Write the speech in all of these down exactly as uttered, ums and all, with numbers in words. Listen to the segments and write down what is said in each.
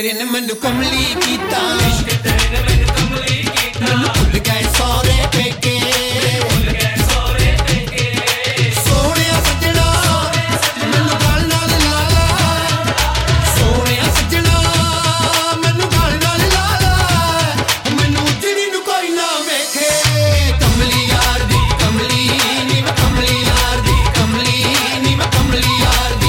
तेरे ने मैनू कमली कीता, इश्क तेरे ने मैनू कमली कीता, मैनू भुल गए सौरे पेके, भुल गए सौरे पेके, सोहणिया सजना मैनू गल नाल ला ला, सोहणिया सजना मैनू गल नाल ला ला, मैनू उजड़ी नू कोई ना वेखे, कमली यार दी कमली नी मैं कमली यार दी कमली नी मैं कमली यार दी।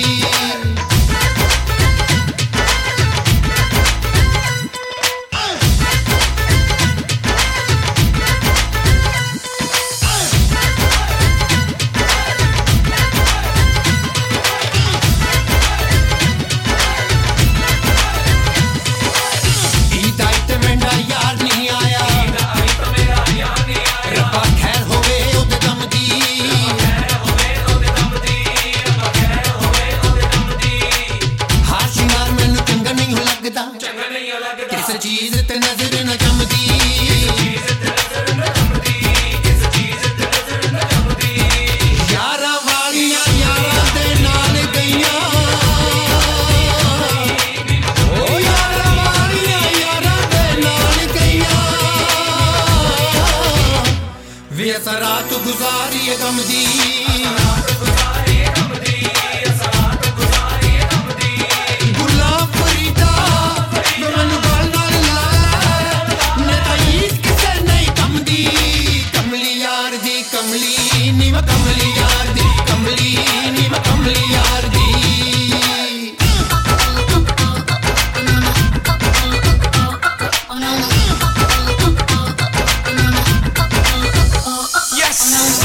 किस चीज ते नजर न जमदी, यारा वालियां यारा दे नाल गईयां, ओ यारा वालियां यारा दे नाल गईयां, वे अस रात गुजारिए गम दी, कमली नी मैं कमली यार दी कमली नी मैं कमली यार दी। Yes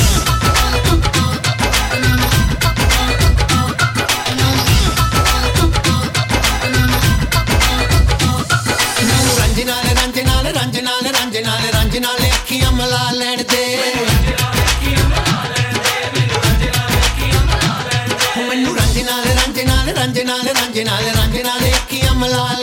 रंज नाल रंज नाल रंज नाल रंज नाल रंज नाल अखियां मला लैण दे, रंज नाल रंज नाल रंज नाल रंज नाल अखियां मला